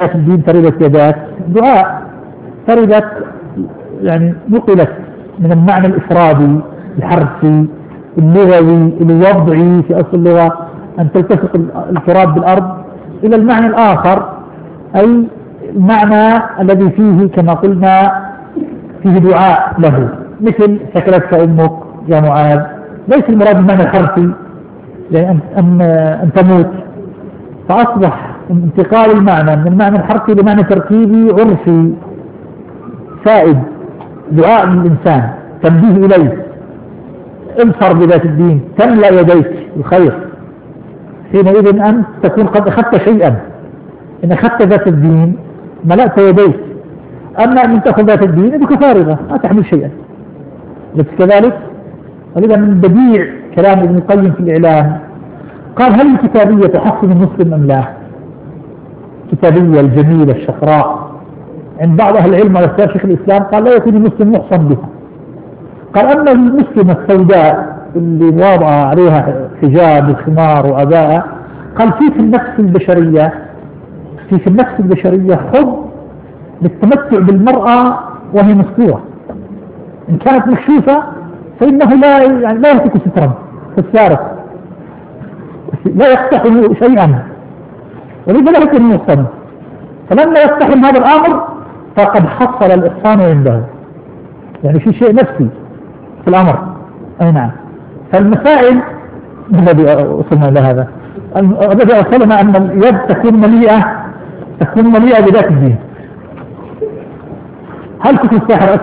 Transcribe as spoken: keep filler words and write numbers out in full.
ذات الدين تربت يداك دعاء، تربت يعني نقلت من المعنى الإفرادي الحرفي اللغوي الوضعي في أصل اللغة أن تلتصق التراب بالأرض إلى المعنى الآخر، أي المعنى الذي فيه كما قلنا فيه دعاء له، مثل ثكلتك أمك يا معاذ، ليس المراد المعنى الحرفي يعني أن, أن تموت، فأصبح انتقال المعنى من المعنى الحرفي لمعنى تركيبي عرفي سائد، دعاء للإنسان تنبيه إليه، انصر بذات الدين تملأ يديك الخير، حينئذ أن تكون قد أخذت شيئا، إن أخذت ذات الدين ملأت يديك، أما أن تأخذ ذات الدين يدك فارغة ما تحمل شيئا، ليس كذلك؟ ولذا من بديع كلام ابن القيم في الإعلام قال هل الكتابية تحسن المسلم أم لا؟ الكتابية الجميلة الشفراء عند بعض أهل العلم واختار شيخ الإسلام قال لا يكون المسلم محصن بها، قال أما المسلمة السوداء اللي واضعة عليها حجاب وخمار وأباء، قال في في النفس البشرية في في النفس البشرية حب للتمتع بالمرأة وهي مستورة، إن كانت مكشوفة فإنه لا يعني لا يترك سترا في السارق لا يقتحم شيئا، ولذا لا يكون محصنا، فلما يقتحم هذا الأمر فقد حصل الإحصان عنده، يعني في شيء نفسي في الأمر. أي نعم. فالمسائل الذي وصلنا إلى هذا الذي وصلنا أن اليد تكون مليئة تكون مليئة بذات الدين. هل كنت الساحر